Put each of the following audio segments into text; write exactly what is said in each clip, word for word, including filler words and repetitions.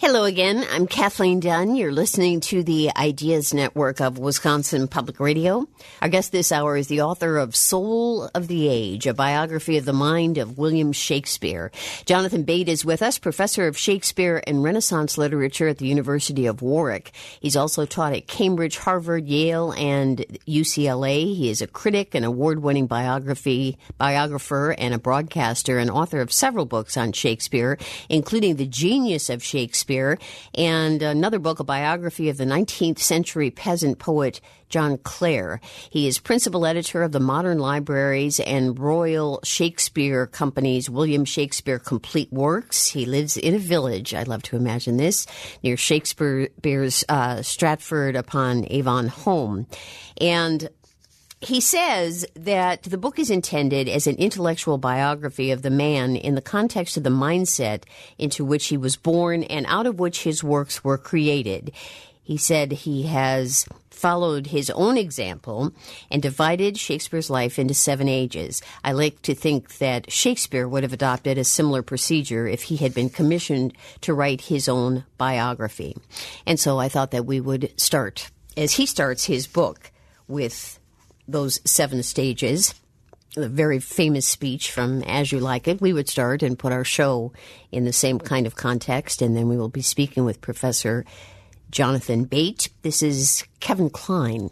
Hello again. I'm Kathleen Dunn. You're listening to the Ideas Network of Wisconsin Public Radio. Our guest this hour is the author of Soul of the Age, a biography of the mind of William Shakespeare. Jonathan Bate is with us, professor of Shakespeare and Renaissance literature at the University of Warwick. He's also taught at Cambridge, Harvard, Yale, and U C L A. He is a critic, an award-winning biography biographer, and a broadcaster, and author of several books on Shakespeare, including The Genius of Shakespeare, and another book, a biography of the nineteenth century peasant poet John Clare. He is principal editor of the Modern Libraries and Royal Shakespeare Company's William Shakespeare Complete Works. He lives in a village, I'd love to imagine this, near Shakespeare's uh, Stratford-upon-Avon home. And he says that the book is intended as an intellectual biography of the man in the context of the mindset into which he was born and out of which his works were created. He said he has followed his own example and divided Shakespeare's life into seven ages. I like to think that Shakespeare would have adopted a similar procedure if he had been commissioned to write his own biography. And so I thought that we would start, as he starts his book, with those seven stages, a very famous speech from As You Like It. We would start and put our show in the same kind of context, and then we will be speaking with Professor Jonathan Bate. This is Kevin Kline.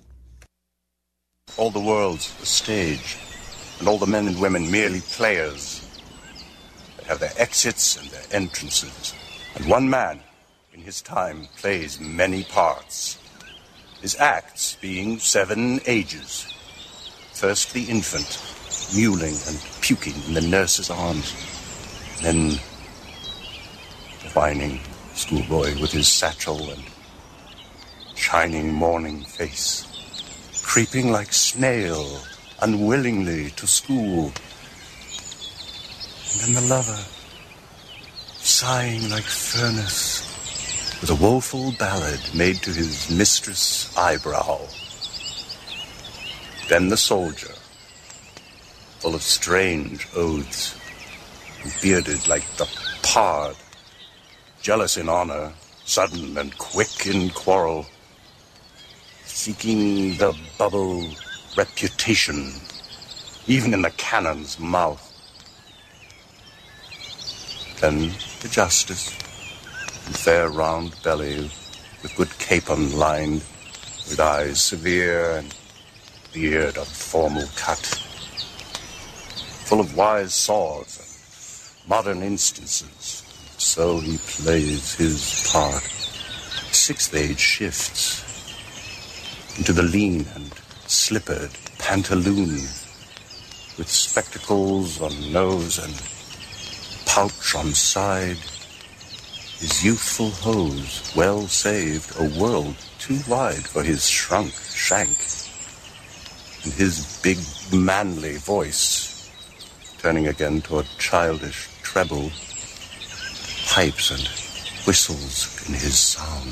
All the world's a stage, and all the men and women merely players. They have their exits and their entrances, and one man in his time plays many parts, his acts being seven ages. First the infant, mewling and puking in the nurse's arms. Then the whining schoolboy with his satchel and shining morning face, creeping like snail unwillingly to school. And then the lover, sighing like furnace, with a woeful ballad made to his mistress' eyebrow. Then the soldier, full of strange oaths, and bearded like the pard, jealous in honor, sudden and quick in quarrel, seeking the bubble reputation, even in the cannon's mouth. Then the justice, in fair round belly, with good capon lined, with eyes severe and beard of formal cut, full of wise saws and modern instances. So he plays his part. Sixth age shifts into the lean and slippered pantaloon, with spectacles on nose and pouch on side, his youthful hose well saved, a world too wide for his shrunk shank, and his big manly voice, turning again toward childish treble, pipes and whistles in his sound.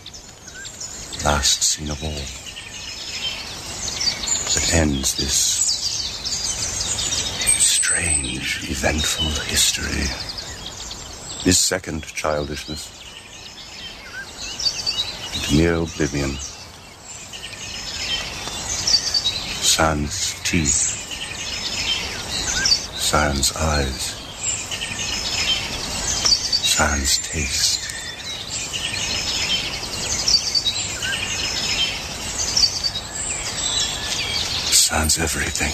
Last scene of all, that ends this strange, eventful history. His second childishness into mere oblivion. Sans teeth, sans eyes, sans taste. Sans everything.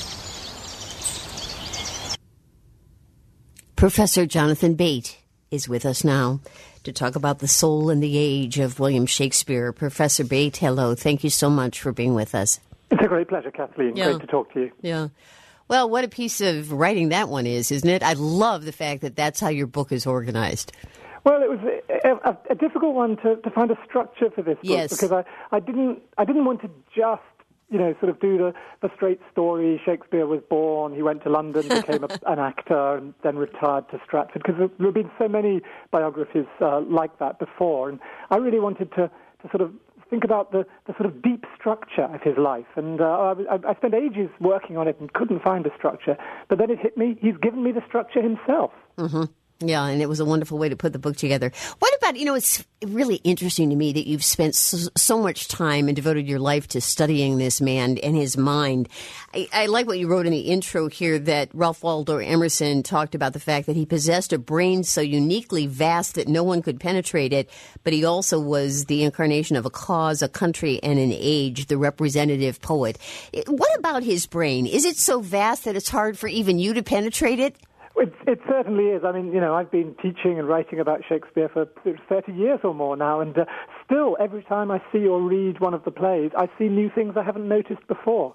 Professor Jonathan Bate is with us now to talk about the soul and the age of William Shakespeare. Professor Bate, hello. Thank you so much for being with us. It's a great pleasure, Kathleen. Yeah. Great to talk to you. Yeah. Well, what a piece of writing that one is, isn't it? I love the fact that that's how your book is organized. Well, it was a, a, a difficult one to, to find a structure for this book, yes. because I, I didn't I didn't want to just, you know, sort of do the, the straight story. Shakespeare was born, he went to London, became a, an actor, and then retired to Stratford, because there have been so many biographies uh, like that before. And I really wanted to, to sort of think about the, the sort of deep structure of his life. And uh, I, I spent ages working on it and couldn't find a structure. But then it hit me, he's given me the structure himself. Mm-hmm. Yeah, and it was a wonderful way to put the book together. What about, you know, it's really interesting to me that you've spent so, so much time and devoted your life to studying this man and his mind. I, I like what you wrote in the intro here, that Ralph Waldo Emerson talked about the fact that he possessed a brain so uniquely vast that no one could penetrate it, but he also was the incarnation of a cause, a country, and an age, the representative poet. What about his brain? Is it so vast that it's hard for even you to penetrate it? It, it certainly is. I mean, you know, I've been teaching and writing about Shakespeare for thirty years or more now, and uh, still, every time I see or read one of the plays, I see new things I haven't noticed before.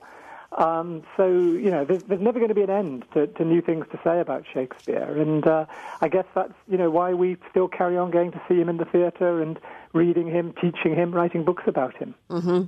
Um, so, you know, there's, there's never going to be an end to, to new things to say about Shakespeare, and uh, I guess that's, you know, why we still carry on going to see him in the theatre and reading him, teaching him, writing books about him. Mm-hmm.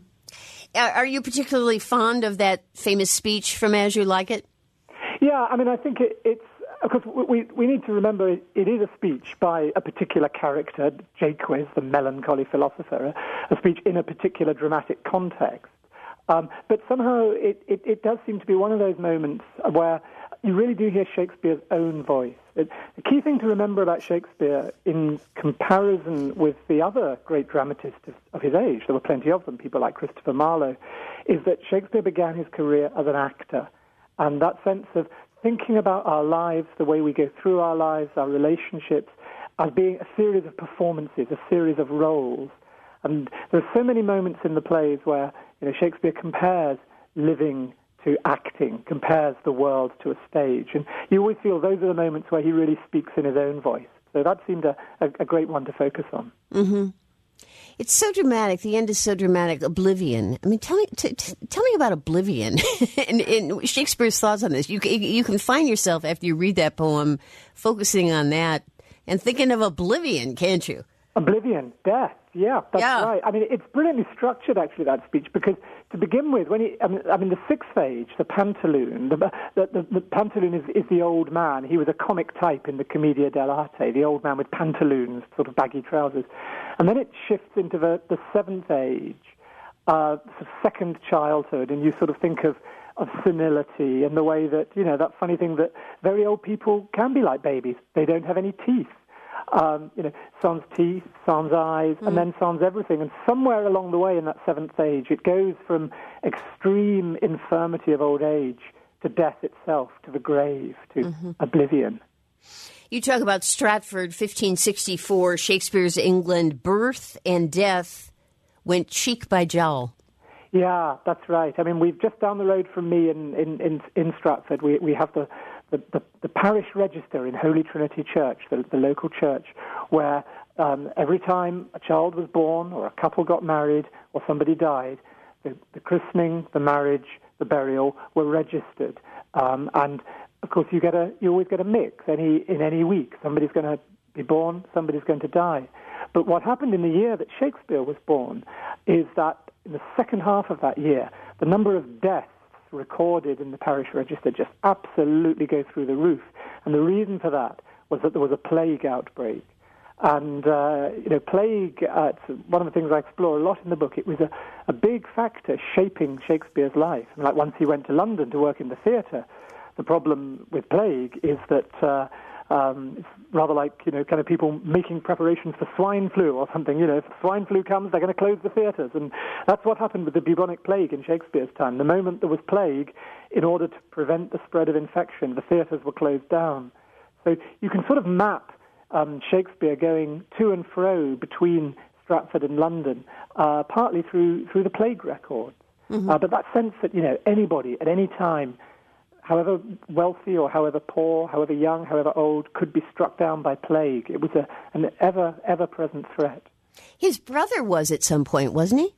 Are you particularly fond of that famous speech from As You Like It? Yeah, I mean, I think it, it's, because we we need to remember it, it is a speech by a particular character, Jaques, the melancholy philosopher, a, a speech in a particular dramatic context. Um, but somehow it, it, it does seem to be one of those moments where you really do hear Shakespeare's own voice. It, the key thing to remember about Shakespeare in comparison with the other great dramatists of, of his age, there were plenty of them, people like Christopher Marlowe, is that Shakespeare began his career as an actor. And that sense of thinking about our lives, the way we go through our lives, our relationships, as being a series of performances, a series of roles. And there are so many moments in the plays where, you know, Shakespeare compares living to acting, compares the world to a stage. And you always feel those are the moments where he really speaks in his own voice. So that seemed a, a, a great one to focus on. Mm-hmm. It's so dramatic. The end is so dramatic. Oblivion. I mean, tell me, t- t- tell me about Oblivion and, and Shakespeare's thoughts on this. You you can find yourself after you read that poem focusing on that and thinking of Oblivion, can't you? Oblivion, death. Yeah, that's yeah. right. I mean, it's brilliantly structured, actually, that speech, because to begin with, when he, I mean, I mean the sixth age, the Pantaloon, the, the, the, the Pantaloon is, is the old man. He was a comic type in the Commedia dell'arte, the old man with pantaloons, sort of baggy trousers. And then it shifts into the, the seventh age, uh, sort of second childhood, and you sort of think of, of senility and the way that, you know, that funny thing that very old people can be like babies. They don't have any teeth. Um, you know, sans teeth, sans eyes, mm. and then sans everything. And somewhere along the way in that seventh age, it goes from extreme infirmity of old age to death itself, to the grave, to mm-hmm. oblivion. You talk about Stratford, fifteen sixty-four, Shakespeare's England, birth and death went cheek by jowl. Yeah, that's right. I mean, we've just down the road from me in, in, in, in Stratford, we, we have the The, the, the parish register in Holy Trinity Church, the, the local church, where um, every time a child was born or a couple got married or somebody died, the, the christening, the marriage, the burial were registered. Um, and, of course, you get a you always get a mix any in any week. Somebody's going to be born, somebody's going to die. But what happened in the year that Shakespeare was born is that in the second half of that year, the number of deaths recorded in the parish register just absolutely go through the roof. And the reason for that was that there was a plague outbreak. And, uh, you know, plague, uh, it's one of the things I explore a lot in the book. It was a, a big factor shaping Shakespeare's life. And like once he went to London to work in the theatre, the problem with plague is that uh, um, it's rather like, you know, kind of people making preparations for swine flu or something. You know, if swine flu comes, they're going to close the theatres. And that's what happened with the bubonic plague in Shakespeare's time. The moment there was plague, in order to prevent the spread of infection, the theatres were closed down. So you can sort of map um, Shakespeare going to and fro between Stratford and London, uh, partly through through the plague records. Mm-hmm. Uh, but that sense that, you know, anybody at any time, however wealthy or however poor, however young, however old, could be struck down by plague. It was a, an ever, ever-present threat. His brother was at some point, wasn't he?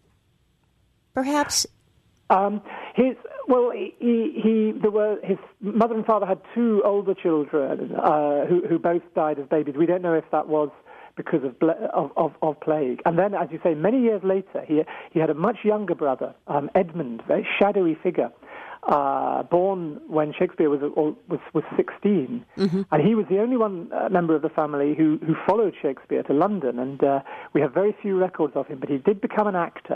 Perhaps? Um, his well, he, he there were his mother and father had two older children uh, who, who both died as babies. We don't know if that was because of, of, of, of plague. And then, as you say, many years later, he he had a much younger brother, um, Edmund, very shadowy figure. Uh, born when Shakespeare was was was sixteen, mm-hmm. and he was the only one uh, member of the family who, who followed Shakespeare to London. And uh, we have very few records of him, but he did become an actor.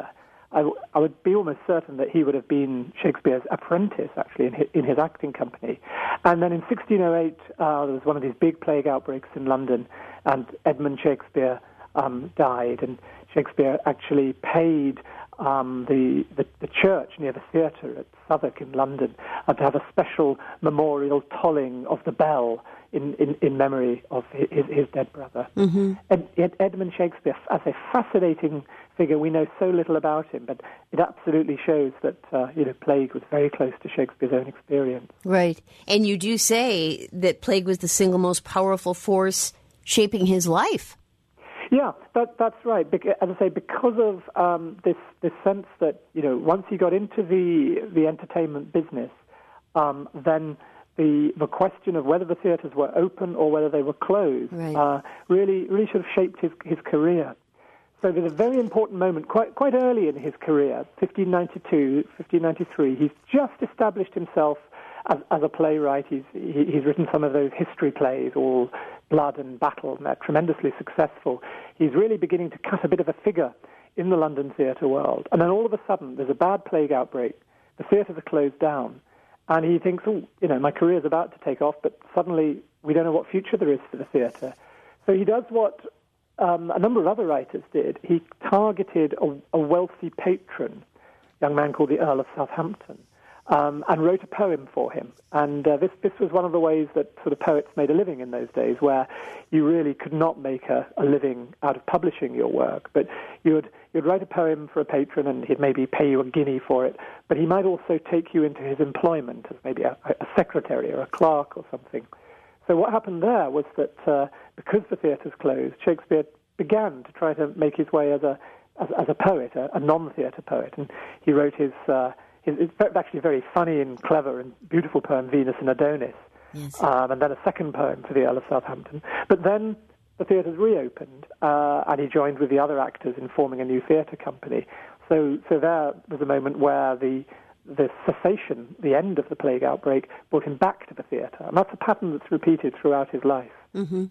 I, I would be almost certain that he would have been Shakespeare's apprentice, actually, in his, in his acting company. And then in sixteen oh eight, uh, there was one of these big plague outbreaks in London, and Edmund Shakespeare um, died, and Shakespeare actually paid um, the, the the church near the theatre at Southwark in London uh, to have a special memorial tolling of the bell in, in, in memory of his, his dead brother. Mm-hmm. Ed, Ed, Edmund Shakespeare, as a fascinating figure, we know so little about him, but it absolutely shows that uh, you know plague was very close to Shakespeare's own experience. Right, and you do say that plague was the single most powerful force shaping his life. Yeah, that, that's right. As I say, because of um, this this sense that you know once he got into the the entertainment business, um, then the the question of whether the theatres were open or whether they were closed right. uh, really really sort of shaped his his career. So there's a very important moment quite quite early in his career, fifteen ninety-two, fifteen ninety-three. He's just established himself as, as a playwright. He's he, he's written some of those history plays, all blood and battle, and they're tremendously successful. He's really beginning to cut a bit of a figure in the London theatre world. And then all of a sudden, there's a bad plague outbreak. The theatres are closed down. And he thinks, oh, you know, my career's about to take off, but suddenly we don't know what future there is for the theatre. So he does what um, a number of other writers did. He targeted a, a wealthy patron, a young man called the Earl of Southampton, Um, and wrote a poem for him. And uh, this this was one of the ways that sort of poets made a living in those days, where you really could not make a, a living out of publishing your work. But you would you'd write a poem for a patron, and he'd maybe pay you a guinea for it. But he might also take you into his employment as maybe a, a secretary or a clerk or something. So what happened there was that uh, because the theatres closed, Shakespeare began to try to make his way as a as, as a poet, a, a non-theatre poet, and he wrote his. Uh, It's actually a very funny and clever and beautiful poem, Venus and Adonis, yes. um, and then a second poem for the Earl of Southampton. But then the theatres reopened, uh, and he joined with the other actors in forming a new theatre company. So, so there was a moment where the the cessation, the end of the plague outbreak, brought him back to the theatre, and that's a pattern that's repeated throughout his life. Mm-hmm.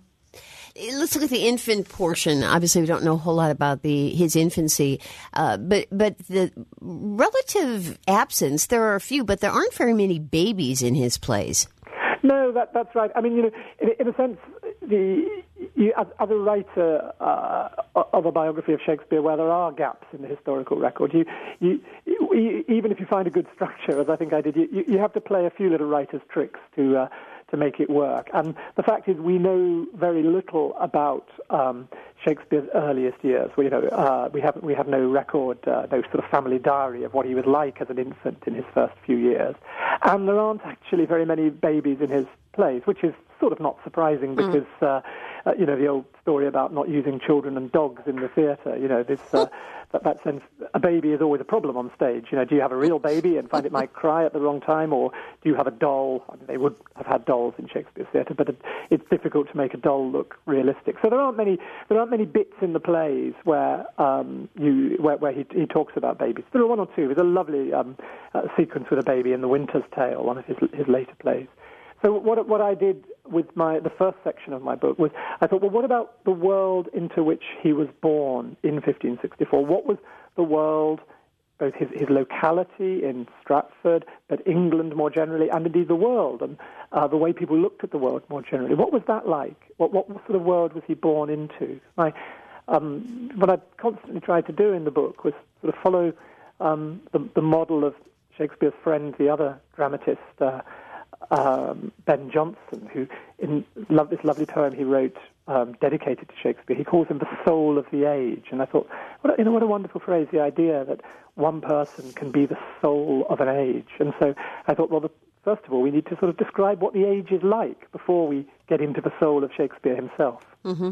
Let's look at the infant portion. Obviously, we don't know a whole lot about the his infancy, uh, but but the relative absence. There are a few, but there aren't very many babies in his plays. No, that that's right. I mean, you know, in, in a sense, the you, as, as a writer uh, of a biography of Shakespeare, where there are gaps in the historical record, you, you, you even if you find a good structure, as I think I did, you, you have to play a few little writer's tricks to. Uh, to make it work. And the fact is we know very little about um, Shakespeare's earliest years. We, you know, uh, we, have, we have no record, uh, no sort of family diary of what he was like as an infant in his first few years. And there aren't actually very many babies in his plays, which is sort of not surprising because, mm. uh, uh, you know, the old story about not using children and dogs in the theatre, you know, this, uh, that, that sense, a baby is always a problem on stage. You know, do you have a real baby and find it might cry at the wrong time, or do you have a doll? I mean, they would have had dolls in Shakespeare's theatre, but it, it's difficult to make a doll look realistic. So there aren't many, there aren't many bits in the plays where um, you, where, where he, he talks about babies. There are one or two. There's a lovely um, uh, sequence with a baby in The Winter's Tale, one of his his later plays. So what what I did with my the first section of my book was I thought, well, what about the world into which he was born in fifteen sixty-four? What was the world, both his, his locality in Stratford, but England more generally, and indeed the world, and uh, the way people looked at the world more generally? What was that like? What what sort of world was he born into? My, um, what I constantly tried to do in the book was sort of follow um, the, the model of Shakespeare's friend, the other dramatist, uh, Um, Ben Jonson, who in love, this lovely poem he wrote um, dedicated to Shakespeare, he calls him the soul of the age. And I thought, what a, you know, what a wonderful phrase, the idea that one person can be the soul of an age. And so I thought, well, the, first of all, we need to sort of describe what the age is like before we get into the soul of Shakespeare himself. Mm-hmm.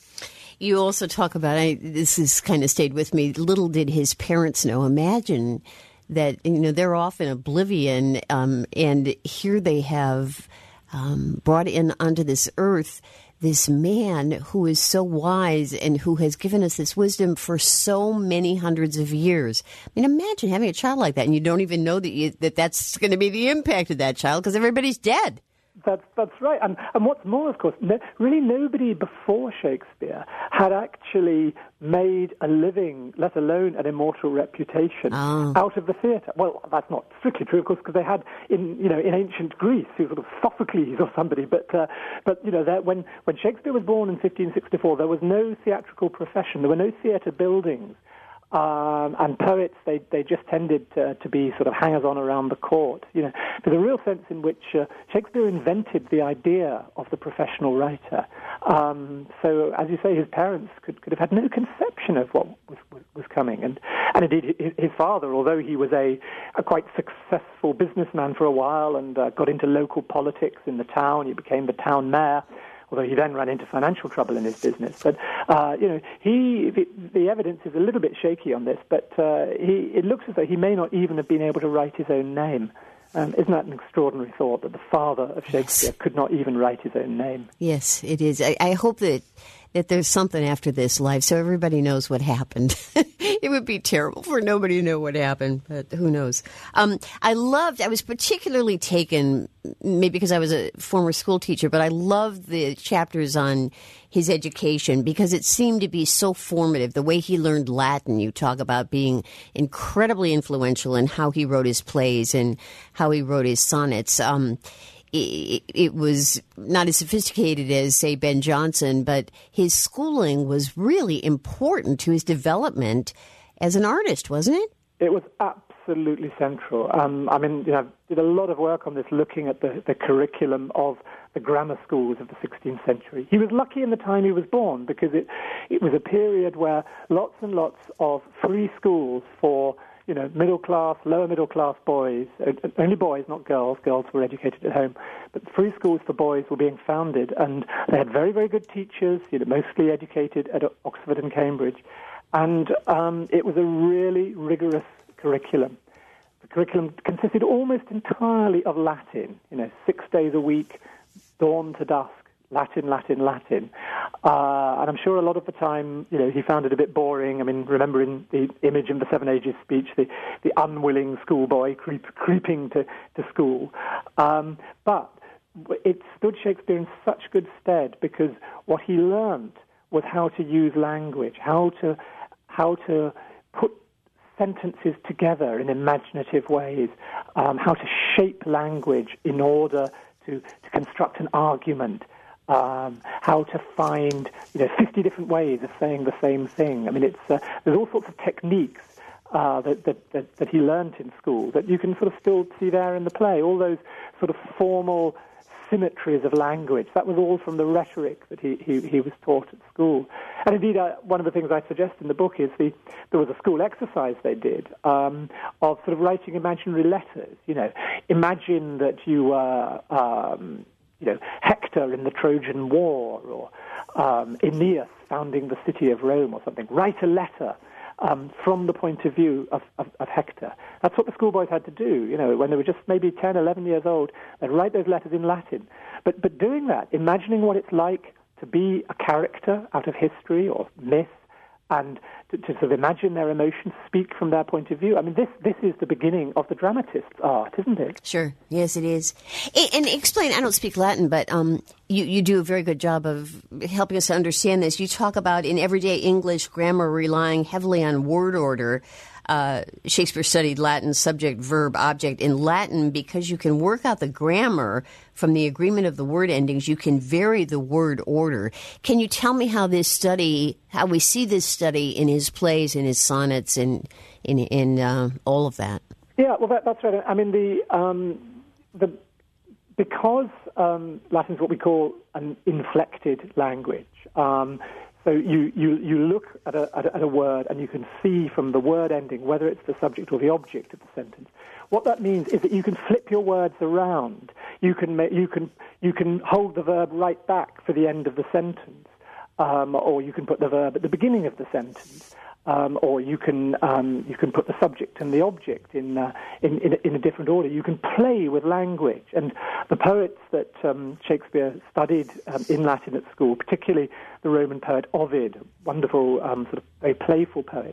You also talk about, I, this has kind of stayed with me, little did his parents know. Imagine that, you know, they're off in oblivion, um, and here they have um, brought in onto this earth this man who is so wise and who has given us this wisdom for so many hundreds of years. I mean, imagine having a child like that, and you don't even know that you, that that's going to be the impact of that child because everybody's dead. That's that's right, and and what's more, of course, no, really nobody before Shakespeare had actually made a living, let alone an immortal reputation, oh. out of the theatre. Well, that's not strictly true, of course, because they had in you know in ancient Greece, sort of Sophocles or somebody. But uh, but you know that when when Shakespeare was born in fifteen sixty-four, there was no theatrical profession. There were no theatre buildings. Um, and poets, they they just tended to, to be sort of hangers-on around the court. You know, there's a real sense in which uh, Shakespeare invented the idea of the professional writer. Um, so, as you say, his parents could, could have had no conception of what was, was, was coming. And, and indeed, his, his father, although he was a, a quite successful businessman for a while and uh, got into local politics in the town, he became the town mayor, although he then ran into financial trouble in his business. But, uh, you know, he, the, the evidence is a little bit shaky on this, but uh, he, it looks as though he may not even have been able to write his own name. Um, isn't that an extraordinary thought, that the father of Shakespeare yes. could not even write his own name? Yes, it is. I, I hope that, that there's something after this life so everybody knows what happened. It would be terrible for nobody to know what happened, but who knows. Um, I loved, I was particularly taken, maybe because I was a former school teacher, but I loved the chapters on his education because it seemed to be so formative. The way he learned Latin, you talk about being incredibly influential in how he wrote his plays and how he wrote his sonnets. Um, it, it was not as sophisticated as, say, Ben Jonson, but his schooling was really important to his development as an artist, wasn't it? It was absolutely central. Um, I mean, you know, I did a lot of work on this, looking at the, the curriculum of the grammar schools of the sixteenth century. He was lucky in the time he was born because it, it was a period where lots and lots of free schools for you know, middle-class, lower-middle-class boys, only boys, not girls, girls were educated at home, but free schools for boys were being founded, and they had very, very good teachers, you know, mostly educated at Oxford and Cambridge, and um, it was a really rigorous curriculum. The curriculum consisted almost entirely of Latin, you know, six days a week, dawn to dusk, Latin, Latin, Latin. Uh, and I'm sure a lot of the time, you know, he found it a bit boring. I mean, remember in the image of the Seven Ages speech, the, the unwilling schoolboy creep, creeping to, to school. Um, but it stood Shakespeare in such good stead because what he learned was how to use language, how to how to put sentences together in imaginative ways, um, how to shape language in order to, to construct an argument. Um, how to find, you know, fifty different ways of saying the same thing. I mean, it's uh, there's all sorts of techniques uh, that, that, that that he learnt in school that you can sort of still see there in the play. All those sort of formal symmetries of language. That was all from the rhetoric that he, he, he was taught at school. And indeed, uh, one of the things I suggest in the book is the there was a school exercise they did um, of sort of writing imaginary letters. You know, imagine that you were. Uh, um, You know, Hector in the Trojan War, or um, Aeneas founding the city of Rome, or something. Write a letter um, from the point of view of, of, of Hector. That's what the schoolboys had to do. You know, when they were just maybe ten, eleven years old, they'd write those letters in Latin. But but doing that, imagining what it's like to be a character out of history or myth, and to, to sort of imagine their emotions, speak from their point of view. I mean, this this is the beginning of the dramatist's art, isn't it? Sure. Yes, it is. And, and explain, I don't speak Latin, but um, you, you do a very good job of helping us to understand this. You talk about, in everyday English, grammar relying heavily on word order. Uh, Shakespeare studied Latin subject, verb, object. In Latin, because you can work out the grammar from the agreement of the word endings, you can vary the word order. Can you tell me how this study, how we see this study in his plays, in his sonnets, and in, in uh, all of that? Yeah, well, that, that's right. I mean, the um, the because um, Latin is what we call an inflected language. Um, So you, you, you look at a, at a at a word and you can see from the word ending whether it's the subject or the object of the sentence. What that means is that you can flip your words around. You can ma- you can you can hold the verb right back for the end of the sentence, um, or you can put the verb at the beginning of the sentence, um, or you can um, you can put the subject and the object in, uh, in in in a different order. You can play with language, and the poets that um, Shakespeare studied um, in Latin at school, particularly the Roman poet Ovid, wonderful, um, sort of very playful poet,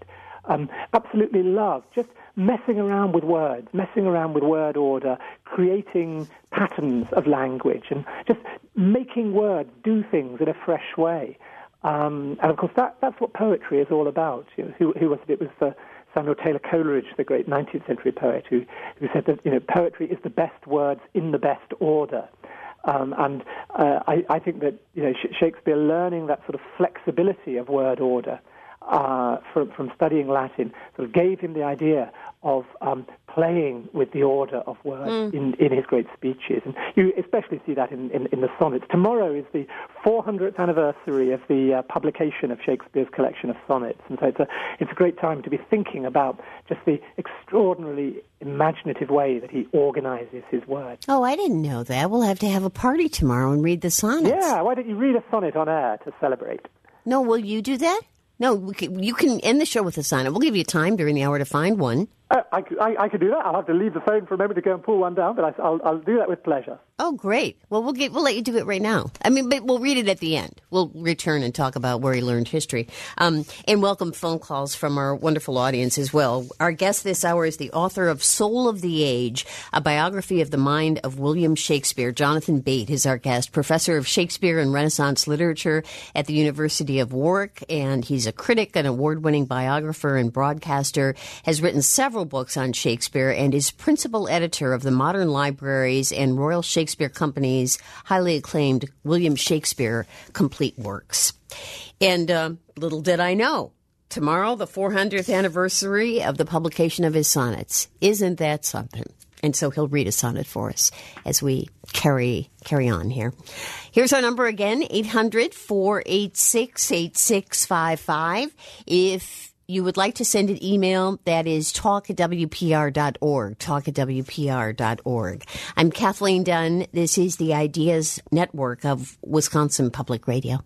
um, absolutely loved just messing around with words, messing around with word order, creating patterns of language, and just making words do things in a fresh way. Um, and of course, that, that's what poetry is all about. You know, who, who was it? It was uh, Samuel Taylor Coleridge, the great nineteenth century poet, who, who said that, you know, poetry is the best words in the best order. Um, and uh, I, I think that, you know, Shakespeare learning that sort of flexibility of word order uh, from, from studying Latin sort of gave him the idea of um, playing with the order of words mm. in, in his great speeches. And you especially see that in, in, in the sonnets. Tomorrow is the four hundredth anniversary of the uh, publication of Shakespeare's collection of sonnets. And so it's a, it's a great time to be thinking about just the extraordinarily imaginative way that he organizes his words. Oh, I didn't know that. We'll have to have a party tomorrow and read the sonnets. Yeah, why don't you read a sonnet on air to celebrate? No, will you do that? No, we can, you can end the show with a sonnet. We'll give you time during the hour to find one. Uh, I, I, I could do that. I'll have to leave the phone for a moment to go and pull one down, but I, I'll, I'll do that with pleasure. Oh, great. Well, we'll get, we'll let you do it right now. I mean, but we'll read it at the end. We'll return and talk about where he learned history. Um, and welcome phone calls from our wonderful audience as well. Our guest this hour is the author of Soul of the Age, a biography of the mind of William Shakespeare. Jonathan Bate is our guest, professor of Shakespeare and Renaissance literature at the University of Warwick, and he's a critic, an award-winning biographer and broadcaster, has written several books on Shakespeare, and is principal editor of the Modern Libraries and Royal Shakespeare Company's highly acclaimed William Shakespeare Complete Works. And uh, little did I know, tomorrow, the four hundredth anniversary of the publication of his sonnets. Isn't that something? And so he'll read a sonnet for us as we carry carry on here. Here's our number again, eight hundred, four eight six, eight six five five. If you would like to send an email, that is talk at W P R dot org, talk at W P R dot org. I'm Kathleen Dunn. This is the Ideas Network of Wisconsin Public Radio.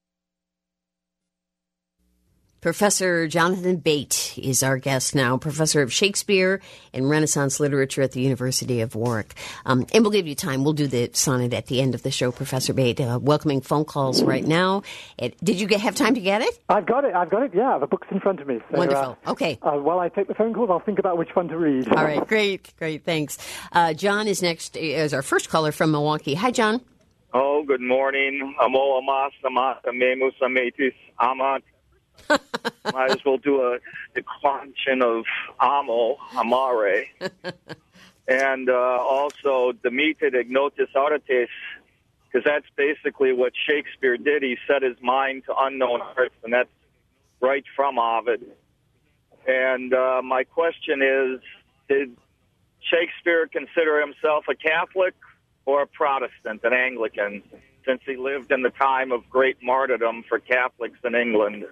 Professor Jonathan Bate is our guest now, professor of Shakespeare and Renaissance literature at the University of Warwick. Um, and we'll give you time. We'll do the sonnet at the end of the show, Professor Bate. Uh, welcoming phone calls right now. It, did you get, have time to get it? I've got it. I've got it. Yeah, the book's in front of me. So, Wonderful. Uh, okay. Uh, while I take the phone calls, I'll think about which one to read. All right. Great. Great. Thanks. Uh, John is next as our first caller from Milwaukee. Hi, John. Oh, good morning. Amo amas amat amemus ametis amat. Might as well do a declension of amo, amare. And uh, also demeted ignotus aurates, because that's basically what Shakespeare did. He set his mind to unknown earths, and that's right from Ovid. And uh, my question is, did Shakespeare consider himself a Catholic or a Protestant, an Anglican, since he lived in the time of great martyrdom for Catholics in England?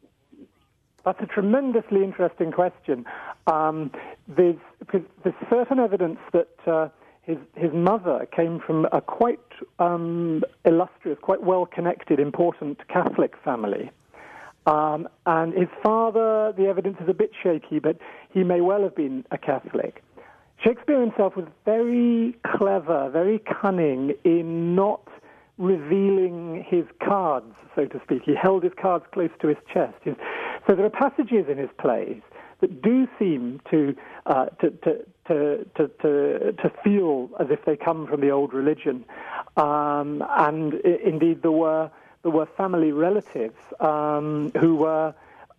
That's a tremendously interesting question. Um, there's, there's certain evidence that uh, his his mother came from a quite um, illustrious, quite well-connected, important Catholic family. Um, and his father, the evidence is a bit shaky, but he may well have been a Catholic. Shakespeare himself was very clever, very cunning in not revealing his cards, so to speak. He held his cards close to his chest. His, so there are passages in his plays that do seem to, uh, to, to, to, to, to, to feel as if they come from the old religion. Um, and I- indeed there were, there were family relatives um, who were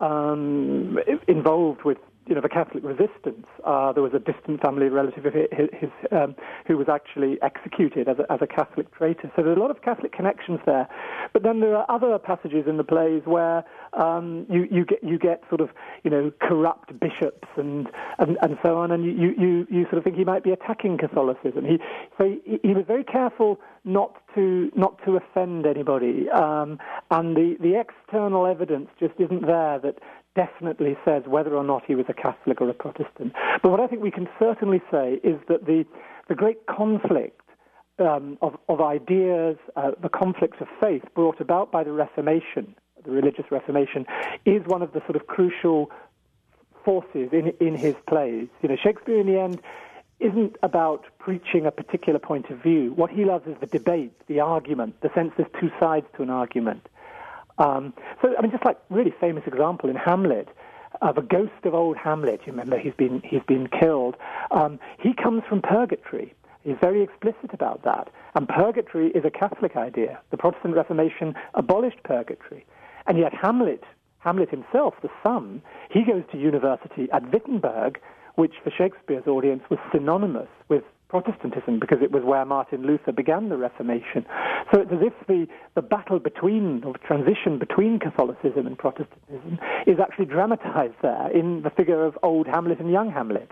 um, involved with you know, the Catholic resistance. Uh, there was a distant family relative of his, his um, who was actually executed as a, as a Catholic traitor. So there's a lot of Catholic connections there. But then there are other passages in the plays where um, you, you get you get sort of you know corrupt bishops and and, and so on, and you, you, you sort of think he might be attacking Catholicism. He so he, he was very careful not to not to offend anybody, um, and the the external evidence just isn't there that definitely says whether or not he was a Catholic or a Protestant. But what I think we can certainly say is that the the great conflict um, of, of ideas, uh, the conflicts of faith brought about by the Reformation, the religious Reformation, is one of the sort of crucial forces in in his plays. You know, Shakespeare in the end isn't about preaching a particular point of view. What he loves is the debate, the argument, the sense there's two sides to an argument. Um, so, I mean, just like really famous example in Hamlet, uh, the ghost of old Hamlet. You remember he's been he's been killed. Um, he comes from purgatory. He's very explicit about that. And purgatory is a Catholic idea. The Protestant Reformation abolished purgatory. And yet Hamlet, Hamlet himself, the son, he goes to university at Wittenberg, which for Shakespeare's audience was synonymous with Protestantism because it was where Martin Luther began the Reformation. So it's as if the, the battle between, or the transition between Catholicism and Protestantism is actually dramatized there in the figure of old Hamlet and young Hamlet.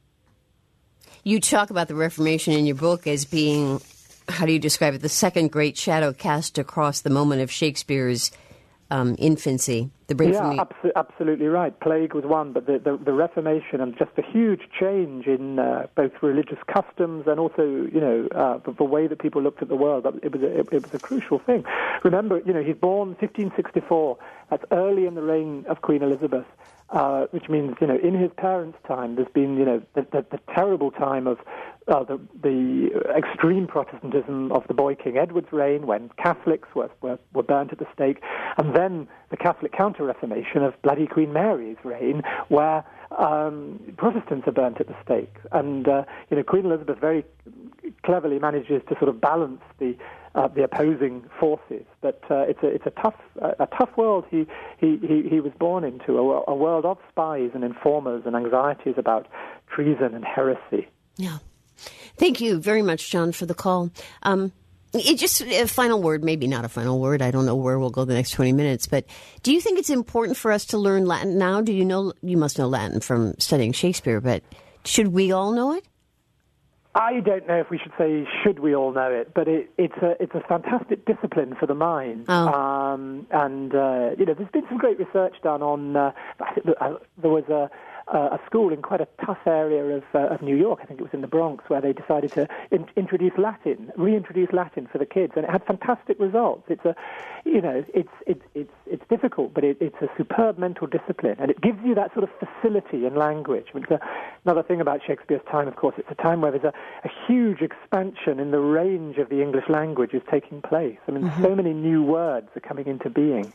You talk about the Reformation in your book as being, how do you describe it, the second great shadow cast across the moment of Shakespeare's um, infancy. The break yeah, from the... abso- absolutely right. Plague was one, but the, the, the Reformation and just a huge change in uh, both religious customs and also, you know, uh, the, the way that people looked at the world. It was a, it, it was a crucial thing. Remember, you know, he's born fifteen sixty-four. That's early in the reign of Queen Elizabeth. Uh, which means, you know, in his parents' time, there's been, you know, the, the, the terrible time of uh, the, the extreme Protestantism of the boy King Edward's reign, when Catholics were, were, were burnt at the stake, and then the Catholic counter-reformation of bloody Queen Mary's reign, where um, Protestants are burnt at the stake. And, uh, you know, Queen Elizabeth very cleverly manages to sort of balance the Uh, the opposing forces, but uh, it's a it's a tough uh, a tough world he he, he, he was born into, a, a world of spies and informers and anxieties about treason and heresy. Yeah, thank you very much, John, for the call. Um, it just a final word, maybe not a final word. I don't know where we'll go the next twenty minutes, but do you think it's important for us to learn Latin now? Do you know you must know Latin from studying Shakespeare, but should we all know it? I don't know if we should say should we all know it, but it, it's a it's a fantastic discipline for the mind. Oh. Um, and uh, you know, there's been some great research done on. Uh, I think there was a a school in quite a tough area of uh, of New York. I think it was in the Bronx, where they decided to in, introduce Latin, reintroduce Latin for the kids, and it had fantastic results. It's a, you know, it's it's it's it's difficult, but it, it's a superb mental discipline, and it gives you that sort of facility in language. I mean, it's a, another thing about Shakespeare's time, of course, it's a time where there's a, a huge expansion in the range of the English language is taking place. I mean, mm-hmm. so many new words are coming into being.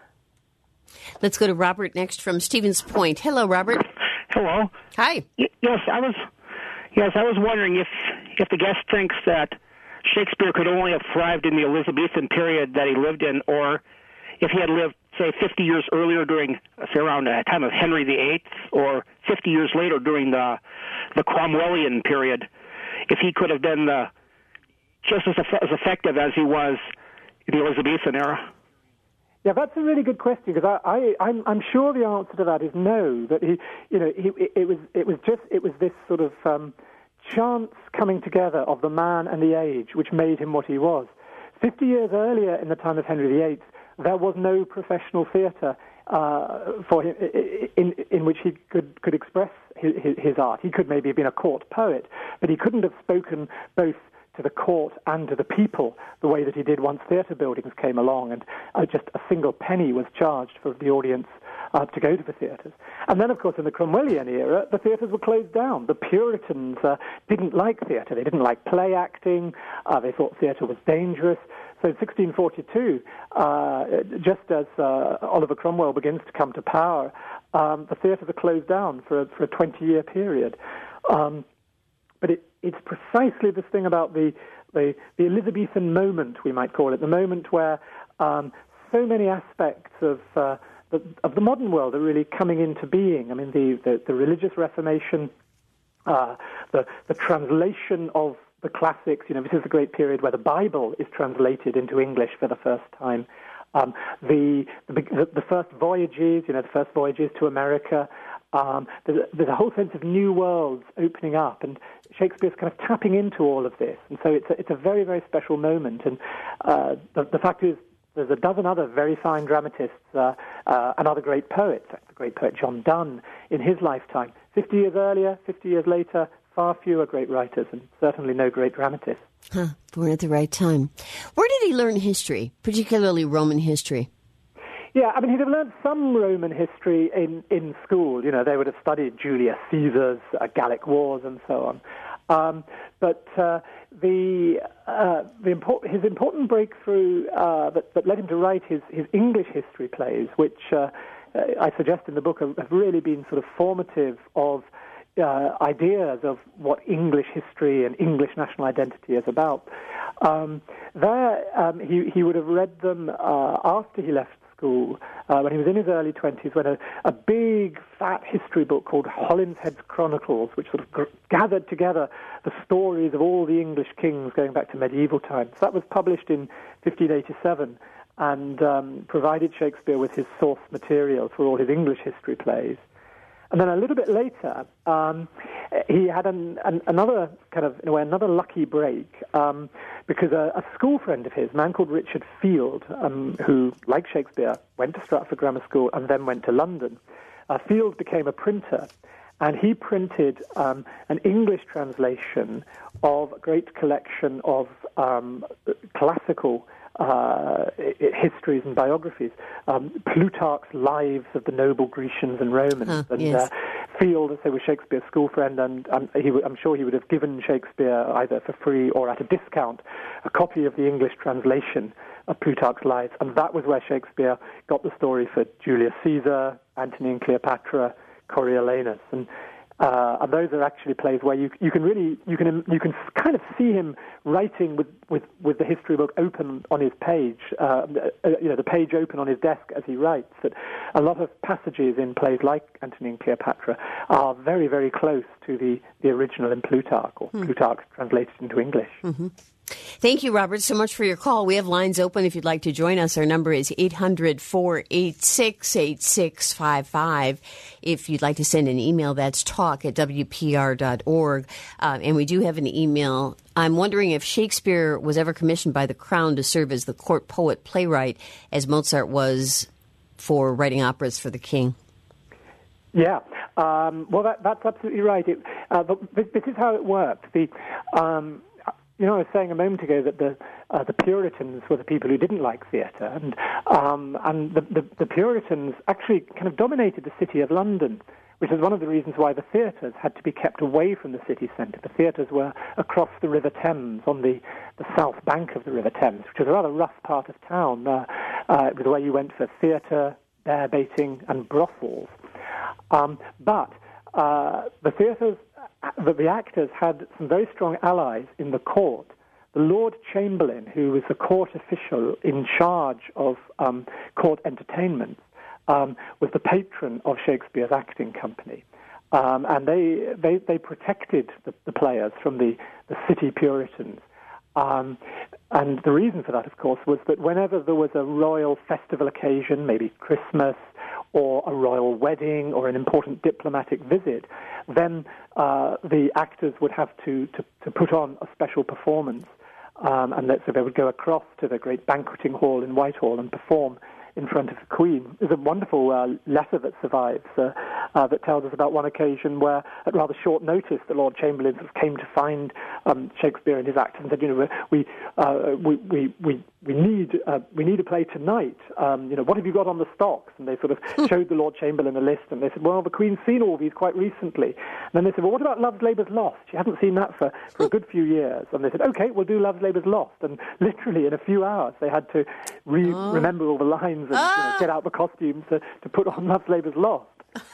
Let's go to Robert next from Stevens Point. Hello, Robert. Hello. Hi. Y- yes, I was. Yes, I was wondering if if the guest thinks that Shakespeare could only have thrived in the Elizabethan period that he lived in, or if he had lived, say, fifty years earlier during, say, around the time of Henry the Eighth, or fifty years later during the the Cromwellian period, if he could have been uh, just as, eff- as effective as he was in the Elizabethan era. Yeah, that's a really good question, because I, I, I'm, I'm sure the answer to that is no. That he, you know, he, it, it was, it was just, it was this sort of um, chance coming together of the man and the age, which made him what he was. Fifty years earlier, in the time of Henry the Eighth, there was no professional theatre uh, for him in, in which he could, could express his, his art. He could maybe have been a court poet, but he couldn't have spoken both to the court and to the people the way that he did once theatre buildings came along, and uh, just a single penny was charged for the audience uh, to go to the theatres. And then, of course, in the Cromwellian era, the theatres were closed down. The Puritans uh, didn't like theatre. They didn't like play acting. Uh, they thought theatre was dangerous. So in sixteen forty-two, uh, just as uh, Oliver Cromwell begins to come to power, um, the theatres are closed down for a, for a twenty-year period. Um, but it, it's precisely this thing about the, the, the Elizabethan moment, we might call it, the moment where um, so many aspects of uh, the, of the modern world are really coming into being. I mean, the, the, the religious Reformation, uh, the, the translation of the classics. You know, this is a great period where the Bible is translated into English for the first time. Um, the, the the first voyages, you know, the first voyages to America. Um, there's, there's a whole sense of new worlds opening up, and Shakespeare's kind of tapping into all of this. And so it's a, it's a very, very special moment. And uh, the, the fact is, there's a dozen other very fine dramatists uh, uh, and other great poets, like the great poet John Donne in his lifetime. Fifty years earlier, fifty years later, far fewer great writers, and certainly no great dramatists. Huh, born at the right time. Where did he learn history, particularly Roman history? Yeah, I mean, he'd have learned some Roman history in, in school. You know, they would have studied Julius Caesar's uh, Gallic Wars and so on. Um, but uh, the uh, the import, his important breakthrough uh, that, that led him to write his, his English history plays, which uh, I suggest in the book, have, have really been sort of formative of uh, ideas of what English history and English national identity is about. Um, there, um, he, he would have read them uh, after he left school, uh, when he was in his early twenties, when a, a big, fat history book called Holinshead's Chronicles, which sort of g- gathered together the stories of all the English kings going back to medieval times. That was published in fifteen eighty-seven and um, provided Shakespeare with his source material for all his English history plays. And then a little bit later, um, he had an, an, another kind of, in a way, another lucky break, um, because a, a school friend of his, a man called Richard Field, um, who, like Shakespeare, went to Stratford Grammar School and then went to London. Uh, Field became a printer, and he printed um, an English translation of a great collection of um, classical Uh, histories and biographies, um, Plutarch's Lives of the Noble Grecians and Romans. Huh, and yes. uh, Field, as I say, was Shakespeare's school friend, and um, he w- I'm sure he would have given Shakespeare, either for free or at a discount, a copy of the English translation of Plutarch's Lives. And that was where Shakespeare got the story for Julius Caesar, Antony and Cleopatra, Coriolanus. And Uh, and those are actually plays where you you can really you can you can kind of see him writing with, with, with the history book open on his page, uh, uh, you know, the page open on his desk as he writes. That a lot of passages in plays like Antony and Cleopatra are very very close to the, the original in Plutarch, or hmm. Plutarch translated into English. Mm-hmm. Thank you, Robert, so much for your call. We have lines open if you'd like to join us. Our number is eight hundred, four eight six, eight six five five. If you'd like to send an email, that's talk at w p r dot org. Uh, and we do have an email. I'm wondering if Shakespeare was ever commissioned by the Crown to serve as the court poet playwright, as Mozart was for writing operas for the king. Yeah, um, well, that, that's absolutely right. It, uh, but this, this is how it worked. The um, You know, I was saying a moment ago that the uh, the Puritans were the people who didn't like theatre, and um, and the, the, the Puritans actually kind of dominated the city of London, which is one of the reasons why the theatres had to be kept away from the city centre. The theatres were across the River Thames, on the, the south bank of the River Thames, which was a rather rough part of town. Uh, uh, it was where you went for theatre, bear baiting, and brothels. Um, but uh, the theatres... that the actors had some very strong allies in the court. The Lord Chamberlain, who was the court official in charge of um, court entertainments, um, was the patron of Shakespeare's acting company. Um, and they, they, they protected the, the players from the, the city Puritans. Um, and the reason for that, of course, was that whenever there was a royal festival occasion, maybe Christmas, or a royal wedding, or an important diplomatic visit, then uh, the actors would have to, to, to put on a special performance. Um, and that, so they would go across to the great banqueting hall in Whitehall and perform in front of the Queen. There's a wonderful uh, letter that survives uh, uh, that tells us about one occasion where, at rather short notice, the Lord Chamberlain sort of came to find um, Shakespeare and his actors and said, you know, we uh, we we we we need uh, we need a play tonight. Um, you know, what have you got on the stocks? And they sort of showed the Lord Chamberlain a list, and they said, well, the Queen's seen all these quite recently. And then they said, well, what about Love's Labour's Lost? She hasn't seen that for, for a good few years. And they said, okay, we'll do Love's Labour's Lost. And literally in a few hours, they had to re- oh. remember all the lines and ah. you know, get out the costumes to, to put on Love's Labour's Lost.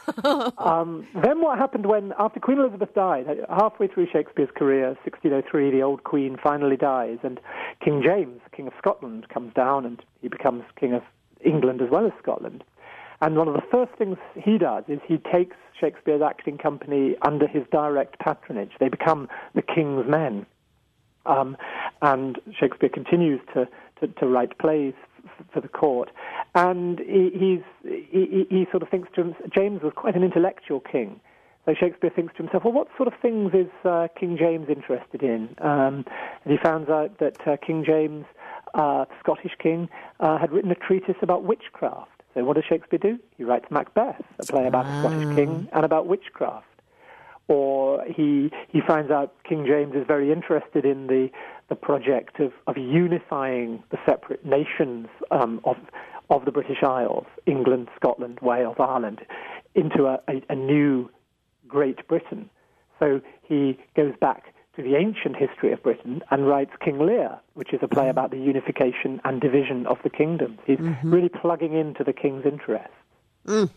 um, then what happened when, after Queen Elizabeth died, halfway through Shakespeare's career, sixteen oh three, the old Queen finally dies, and King James, King of Scotland, comes down, and he becomes King of England as well as Scotland. And one of the first things he does is he takes Shakespeare's acting company under his direct patronage. They become the King's Men. Um, and Shakespeare continues to, to, to write plays for the court, and he, he's he, he sort of thinks to himself, James was quite an intellectual king, so Shakespeare thinks to himself, well, what sort of things is uh, King James interested in? Um, and he found out that uh, King James, uh, Scottish king, uh, had written a treatise about witchcraft. So what does Shakespeare do? He writes Macbeth, a play about a Scottish king and about witchcraft. Or he he finds out King James is very interested in the the project of, of unifying the separate nations um, of of the British Isles, England, Scotland, Wales, Ireland, into a, a, a new Great Britain. So he goes back to the ancient history of Britain and writes King Lear, which is a play about the unification and division of the kingdoms. He's mm-hmm. really plugging into the king's interests. Mm.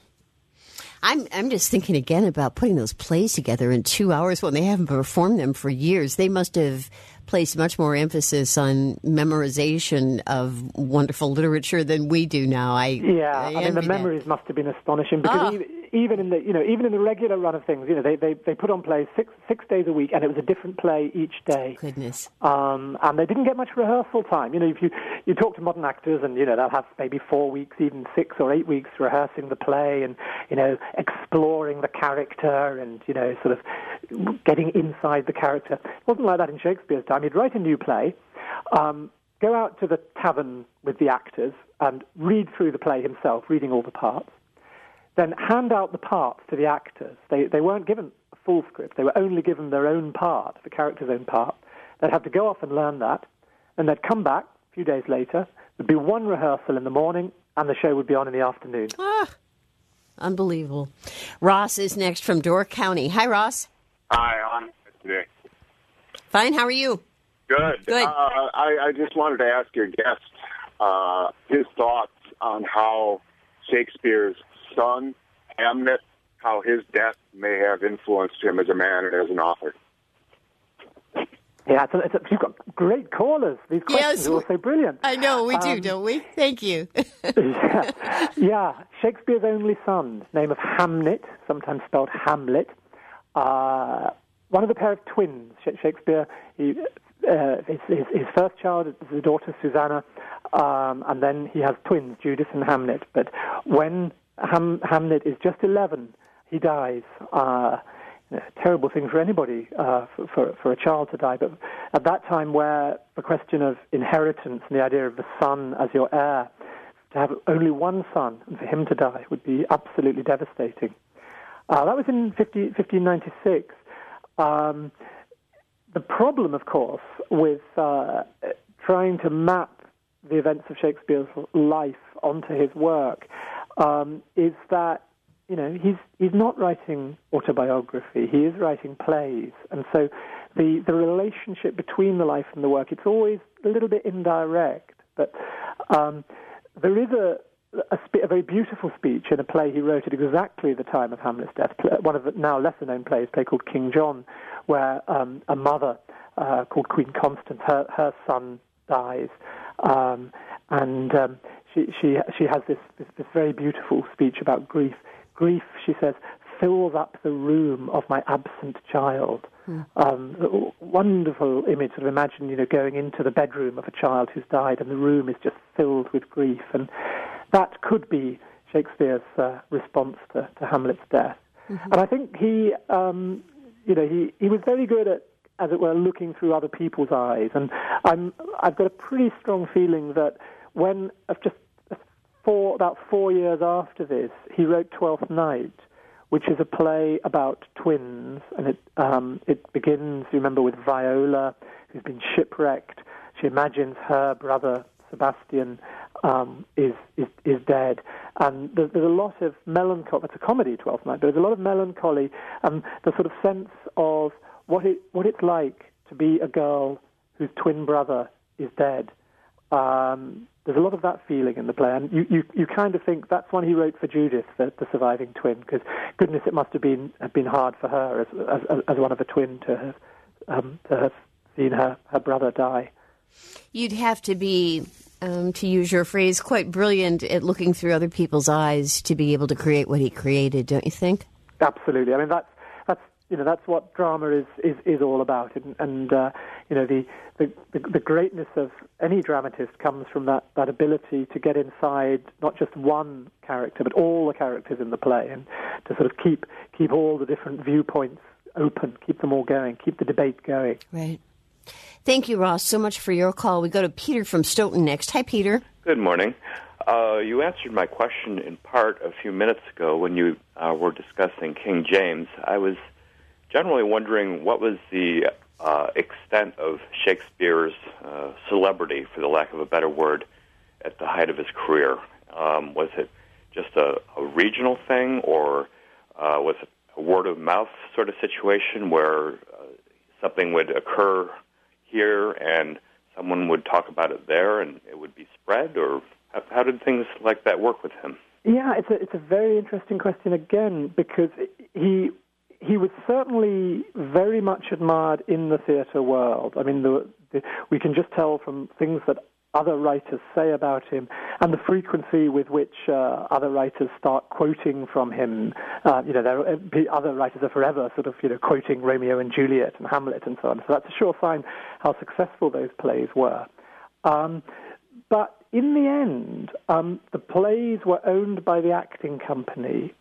I'm I'm just thinking again about putting those plays together in two hours when they haven't performed them for years. They must have placed much more emphasis on memorization of wonderful literature than we do now. I yeah, I, I mean the that. memories must have been astonishing because Oh. even, even in the you know even in the regular run of things, you know they they, they put on plays six six days a week, and it was a different play each day. Goodness. Um, and they didn't get much rehearsal time. You know, if you you talk to modern actors, and you know they'll have maybe four weeks, even six or eight weeks rehearsing the play, and you know exploring the character, and you know sort of getting inside the character. It wasn't like that in Shakespeare's time. He'd write a new play, um, go out to the tavern with the actors, and read through the play himself, reading all the parts. Then hand out the parts to the actors. They they weren't given a full script. They were only given their own part, the character's own part. They'd have to go off and learn that, and they'd come back a few days later. There'd be one rehearsal in the morning, and the show would be on in the afternoon. Ah, unbelievable. Ross is next from Door County. Hi, Ross. Hi, on today. Fine, how are you? Good. Good. Uh, I, I just wanted to ask your guest uh, his thoughts on how Shakespeare's son, Hamnet, how his death may have influenced him as a man and as an author. Yeah, it's a, it's a, you've got great callers. These questions Yes. are all so brilliant. I know, we do, Um, don't we? Thank you. yeah. yeah, Shakespeare's only son, name of Hamnet, sometimes spelled Hamlet. Uh, one of the pair of twins. Shakespeare, he, uh, his, his, his first child is the daughter Susanna, um, and then he has twins, Judith and Hamnet. But when Ham, Hamnet is just eleven, he dies. Uh, terrible thing for anybody, uh, for, for, for a child to die. But at that time where the question of inheritance and the idea of the son as your heir, to have only one son and for him to die would be absolutely devastating. Uh, that was in fifteen ninety-six. Um, the problem, of course, with uh, trying to map the events of Shakespeare's life onto his work um, is that, you know, he's he's not writing autobiography. He is writing plays, and so the the relationship between the life and the work, it's always a little bit indirect. But um, there is a A, spe- a very beautiful speech in a play he wrote at exactly the time of Hamlet's death, one of the now lesser-known plays, a play called King John, where um, a mother uh, called Queen Constance, her, her son dies, um, and um, she she she has this, this this very beautiful speech about grief. Grief, she says, fills up the room of my absent child. Hmm. Um, wonderful image. Sort of imagine, you know, going into the bedroom of a child who's died, and the room is just filled with grief. And that could be Shakespeare's uh, response to, to Hamlet's death. Mm-hmm. And I think he, um, you know, he, he was very good at, as it were, looking through other people's eyes. And I'm, I've got a pretty strong feeling that when, uh, just four, about four years after this, he wrote Twelfth Night, which is a play about twins. And it, um, it begins, you remember, with Viola, who's been shipwrecked. She imagines her brother, Sebastian, um, is, is is dead, and there's, there's a lot of melancholy. It's a comedy, Twelfth Night, but there's a lot of melancholy, and the sort of sense of what it what it's like to be a girl whose twin brother is dead. Um, there's a lot of that feeling in the play, and you, you, you kind of think that's one he wrote for Judith, the, the surviving twin, because goodness, it must have been have been hard for her as as, as one of a twin to have um, to have seen her, her brother die. You'd have to be, um, to use your phrase, quite brilliant at looking through other people's eyes to be able to create what he created, don't you think? Absolutely. I mean, that's that's you know that's what drama is is, is all about, and, and uh, you know the, the the greatness of any dramatist comes from that, that ability to get inside not just one character but all the characters in the play, and to sort of keep keep all the different viewpoints open, keep them all going, keep the debate going. Right. Thank you, Ross, so much for your call. We go to Peter from Stoughton next. Hi, Peter. Good morning. Uh, you answered my question in part a few minutes ago when you uh, were discussing King James. I was generally wondering what was the uh, extent of Shakespeare's uh, celebrity, for the lack of a better word, at the height of his career. Um, was it just a, a regional thing, or uh, was it a word-of-mouth sort of situation where uh, something would occur here and someone would talk about it there and it would be spread, or how, how did things like that work with him? Yeah, it's a it's a very interesting question again, because he he was certainly very much admired in the theatre world. I mean, the, the, we can just tell from things that other writers say about him, and the frequency with which uh, other writers start quoting from him. Uh, you know, there are, other writers are forever sort of, you know, quoting Romeo and Juliet and Hamlet and so on. So that's a sure sign how successful those plays were. Um, but in the end, um, the plays were owned by the acting company.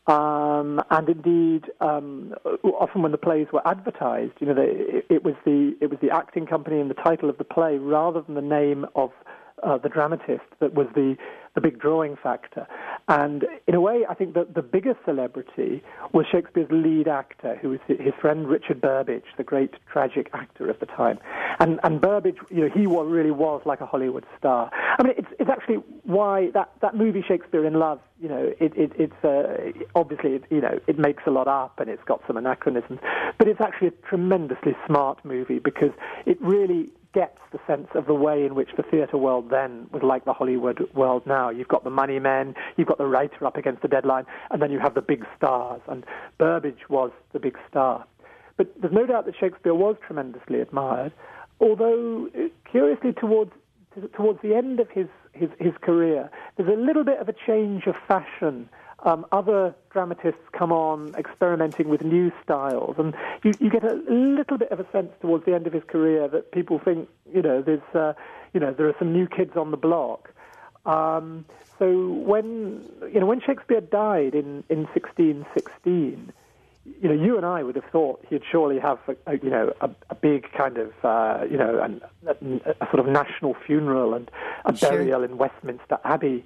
Um, and indeed, um, often when the plays were advertised, you know, they, it, it was the it was the acting company and the title of the play rather than the name of uh, the dramatist that was the the big drawing factor. And in a way, I think that the biggest celebrity was Shakespeare's lead actor, who was his friend Richard Burbage, the great tragic actor of the time. And and Burbage, you know, he really was like a Hollywood star. I mean, it's it's actually why that, that movie Shakespeare in Love, you know, it, it it's uh, obviously it, you know it makes a lot up and it's got some anachronisms, but it's actually a tremendously smart movie because it really gets the sense of the way in which the theatre world then was like the Hollywood world now. You've got the money men, you've got the writer up against the deadline, and then you have the big stars, and Burbage was the big star. But there's no doubt that Shakespeare was tremendously admired, although, curiously, towards towards the end of his, his, his career, there's a little bit of a change of fashion. Um, other dramatists come on experimenting with new styles, and you, you get a little bit of a sense towards the end of his career that people think, you know, there's, uh, you know, there are some new kids on the block. Um, so when, you know, when Shakespeare died in, in sixteen sixteen, you know, you and I would have thought he'd surely have, a, a, you know, a, a big kind of, uh, you know, an, a, a sort of national funeral and a Sure. burial in Westminster Abbey.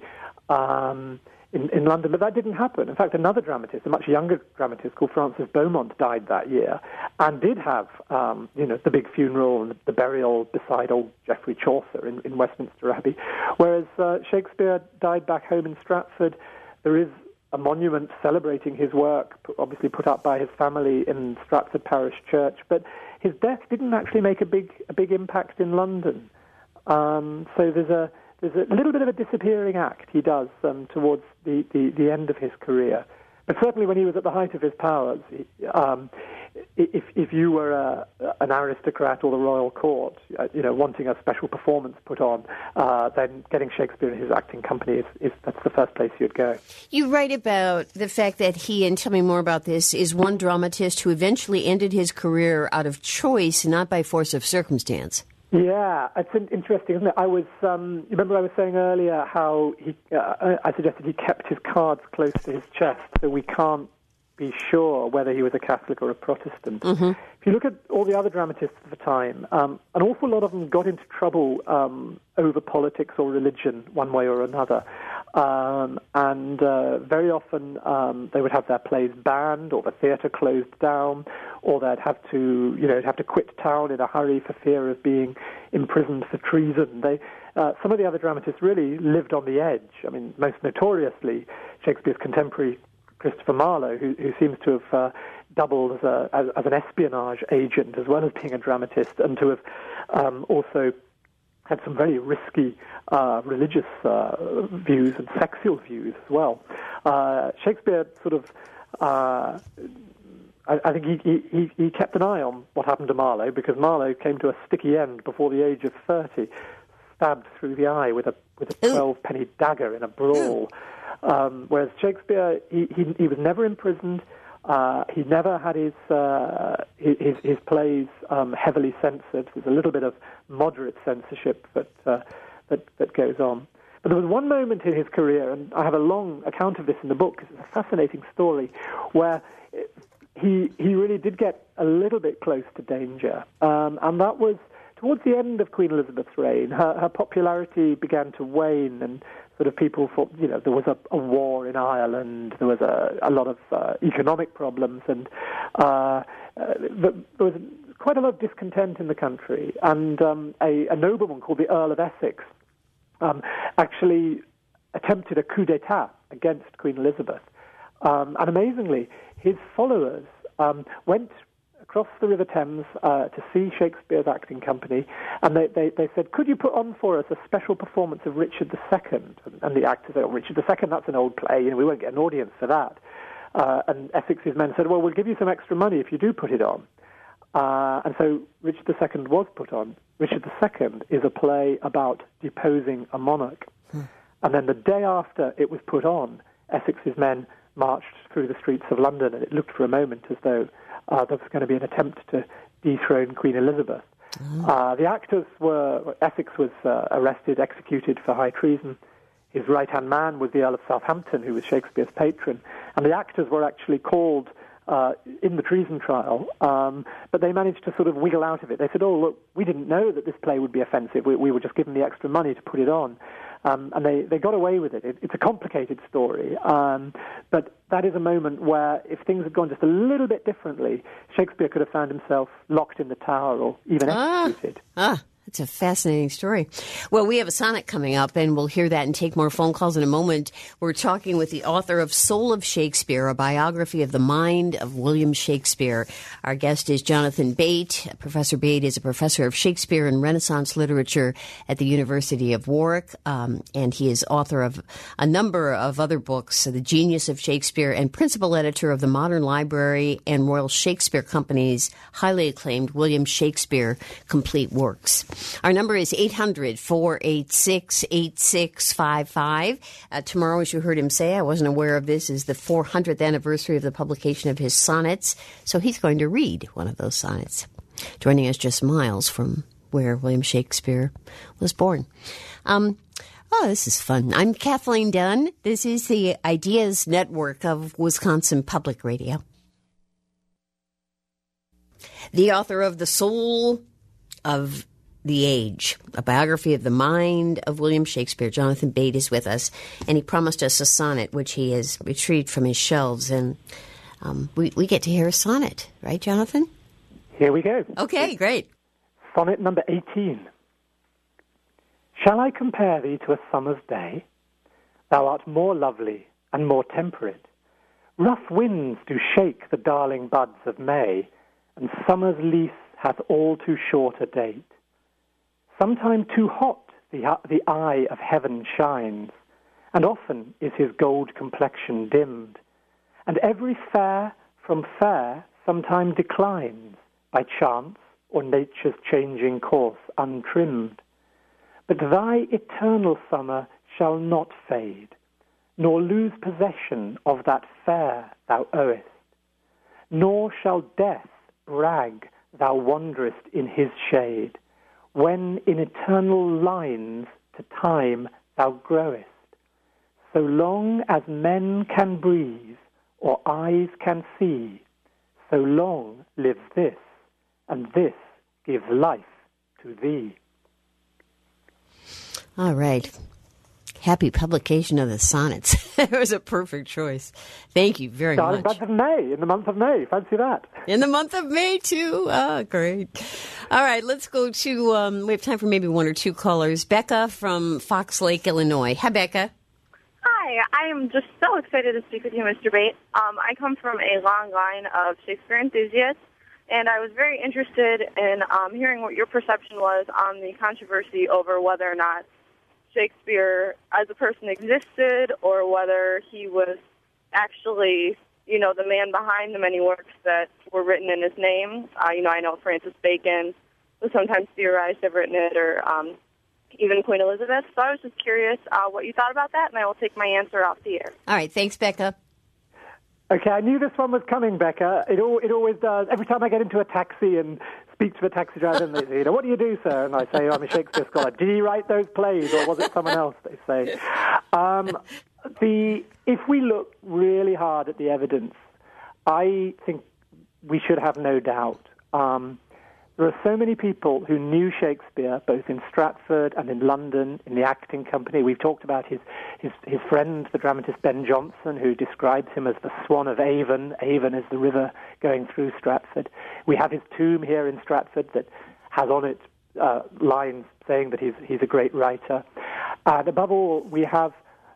Um, In, in London, but that didn't happen. In fact, another dramatist, a much younger dramatist called Francis Beaumont, died that year and did have, um, you know, the big funeral and the burial beside old Geoffrey Chaucer in, in Westminster Abbey. Whereas uh, Shakespeare died back home in Stratford. There is a monument celebrating his work, obviously put up by his family in Stratford Parish Church. But his death didn't actually make a big a big impact in London. Um, so there's a There's a little bit of a disappearing act he does um, towards the, the, the end of his career. But certainly when he was at the height of his powers, he, um, if, if you were a, an aristocrat or the royal court, uh, you know, wanting a special performance put on, uh, then getting Shakespeare in his acting company, is, is that's the first place you'd go. You write about the fact that he, and tell me more about this, is one dramatist who eventually ended his career out of choice, not by force of circumstance. Yeah, it's interesting, isn't it? I was, um, remember I was saying earlier how he, uh, I suggested he kept his cards close to his chest, so we can't be sure whether he was a Catholic or a Protestant. Mm-hmm. If you look at all the other dramatists of the time, um, an awful lot of them got into trouble um, over politics or religion, one way or another. Um, and uh, very often um, they would have their plays banned, or the theatre closed down, or they'd have to, you know, have to quit town in a hurry for fear of being imprisoned for treason. They, uh, some of the other dramatists really lived on the edge. I mean, most notoriously, Shakespeare's contemporary Christopher Marlowe, who, who seems to have uh, doubled as, a, as, as an espionage agent as well as being a dramatist, and to have um, also had some very risky uh, religious uh, views and sexual views as well. Uh, Shakespeare sort of, uh, I, I think he, he, he kept an eye on what happened to Marlowe, because Marlowe came to a sticky end before the age of thirty, stabbed through the eye with a with a twelve-penny dagger in a brawl. Um, whereas Shakespeare, he, he, he was never imprisoned. Uh, he never had his uh, his, his plays um, heavily censored. There's a little bit of moderate censorship that, uh, that that goes on. But there was one moment in his career, and I have a long account of this in the book, because it's a fascinating story, where he he really did get a little bit close to danger, um, and that was towards the end of Queen Elizabeth's reign. Her, her popularity began to wane, and sort of people thought, you know, there was a, a war in Ireland, there was a, a lot of uh, economic problems, and uh, uh, there was quite a lot of discontent in the country. And um, a, a nobleman called the Earl of Essex um, actually attempted a coup d'etat against Queen Elizabeth. Um, and amazingly, his followers um, went across the River Thames uh, to see Shakespeare's acting company, and they, they, they said, could you put on for us a special performance of Richard the Second? And, and the actors said, oh, Richard the Second, that's an old play, you know, we won't get an audience for that. Uh, and Essex's men said, well, we'll give you some extra money if you do put it on. Uh, and so Richard the Second was put on. Richard the Second is a play about deposing a monarch. Hmm. And then the day after it was put on, Essex's men marched through the streets of London, and it looked for a moment as though uh, there was going to be an attempt to dethrone Queen Elizabeth. Mm. Uh, the actors were, Essex was uh, arrested, executed for high treason. His right-hand man was the Earl of Southampton, who was Shakespeare's patron. And the actors were actually called uh, in the treason trial, um, but they managed to sort of wiggle out of it. They said, oh, look, we didn't know that this play would be offensive. We, we were just given the extra money to put it on. Um, and they, they got away with it. it. It's a complicated story, um, but that is a moment where if things had gone just a little bit differently, Shakespeare could have found himself locked in the Tower or even ah, executed. Ah. It's a fascinating story. Well, we have a sonnet coming up, and we'll hear that and take more phone calls in a moment. We're talking with the author of Soul of Shakespeare, a biography of the mind of William Shakespeare. Our guest is Jonathan Bate. Professor Bate is a professor of Shakespeare and Renaissance literature at the University of Warwick, um, and he is author of a number of other books, The Genius of Shakespeare, and principal editor of the Modern Library and Royal Shakespeare Company's highly acclaimed William Shakespeare Complete Works. Our number is eight hundred, four eight six, eight six five five. Uh, tomorrow, as you heard him say, I wasn't aware of this, is the four hundredth anniversary of the publication of his sonnets. So he's going to read one of those sonnets, joining us just miles from where William Shakespeare was born. Um, oh, this is fun. I'm Kathleen Dunn. This is the Ideas Network of Wisconsin Public Radio. The author of The Soul of the Age, a biography of the mind of William Shakespeare. Jonathan Bate is with us, and he promised us a sonnet, which he has retrieved from his shelves, and um, we, we get to hear a sonnet, right, Jonathan? Here we go. Okay, great. Sonnet number eighteen. Shall I compare thee to a summer's day? Thou art more lovely and more temperate. Rough winds do shake the darling buds of May, and summer's lease hath all too short a date. Sometime too hot the, uh, the eye of heaven shines, and often is his gold complexion dimmed, and every fair from fair sometime declines, by chance or nature's changing course untrimmed. But thy eternal summer shall not fade, nor lose possession of that fair thou owest, nor shall death brag thou wanderest in his shade, when in eternal lines to time thou growest. So long as men can breathe, or eyes can see, so long lives this, and this gives life to thee. All right. Happy publication of the sonnets. It was a perfect choice. Thank you very Darling much. Buds of May, in the month of May. Fancy that. In the month of May, too. Oh, great. All right, let's go to, um, we have time for maybe one or two callers. Becca from Fox Lake, Illinois. Hi, Becca. Hi, I am just so excited to speak with you, Mister Bate. Um, I come from a long line of Shakespeare enthusiasts, and I was very interested in um, hearing what your perception was on the controversy over whether or not Shakespeare as a person existed, or whether he was actually, you know, the man behind the many works that were written in his name. Uh, you know, I know Francis Bacon was sometimes theorized to have written it, or um, even Queen Elizabeth. So I was just curious uh, what you thought about that, and I will take my answer off the air. All right, thanks, Becca. Okay, I knew this one was coming, Becca. It all, it always does. Every time I get into a taxi and speak to a taxi driver, and they say, you know, what do you do, sir? And I say, oh, I'm a Shakespeare scholar. Did he write those plays, or was it someone else, they say? Um, the if we look really hard at the evidence, I think we should have no doubt. Um, there are so many people who knew Shakespeare, both in Stratford and in London, in the acting company. We've talked about his, his, his friend, the dramatist Ben Jonson, who describes him as the Swan of Avon. Avon is the river going through Stratford. We have his tomb here in Stratford that has on it uh, lines saying that he's, he's a great writer. And above all, we have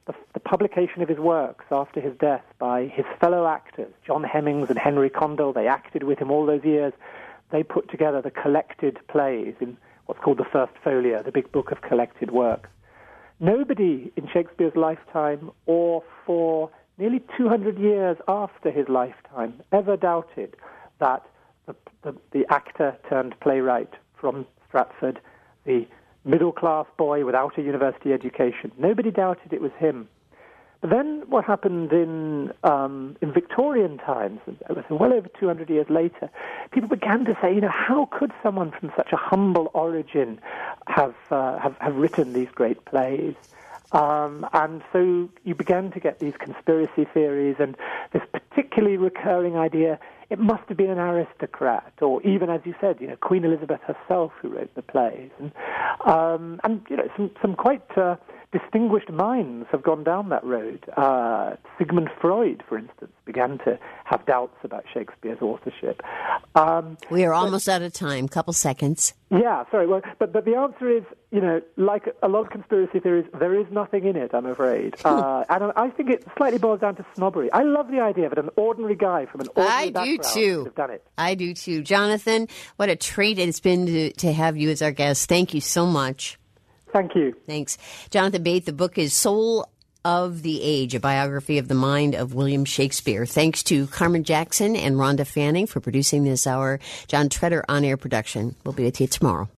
the, the publication of his works after his death by his fellow actors, John Hemmings and Henry Condell. They acted with him all those years. They put together the collected plays in what's called the First Folio, the big book of collected works. Nobody in Shakespeare's lifetime or for nearly two hundred years after his lifetime ever doubted that the, the, the actor turned playwright from Stratford, the middle-class boy without a university education, nobody doubted it was him. But then what happened in um, in Victorian times, well over two hundred years later, people began to say, you know, how could someone from such a humble origin have uh, have, have written these great plays? Um, and so you began to get these conspiracy theories and this particularly recurring idea, it must have been an aristocrat, or even, as you said, you know, Queen Elizabeth herself who wrote the plays. And, um, and you know, some, some quite uh, distinguished minds have gone down that road. Uh, Sigmund Freud, for instance, began to have doubts about Shakespeare's authorship. Um, we are almost but, out of time. Couple seconds. Yeah, sorry. Well, but, but the answer is, you know, like a lot of conspiracy theories, there is nothing in it, I'm afraid. uh, and I think it slightly boils down to snobbery. I love the idea that an ordinary guy from an ordinary I background do too. would have done it. I do too. Jonathan, what a treat it's been to, to have you as our guest. Thank you so much. Thank you. Thanks. Jonathan Bate, the book is Soul of the Age, a biography of the mind of William Shakespeare. Thanks to Carmen Jackson and Rhonda Fanning for producing this hour. John Treader on-air production. We'll be with you tomorrow.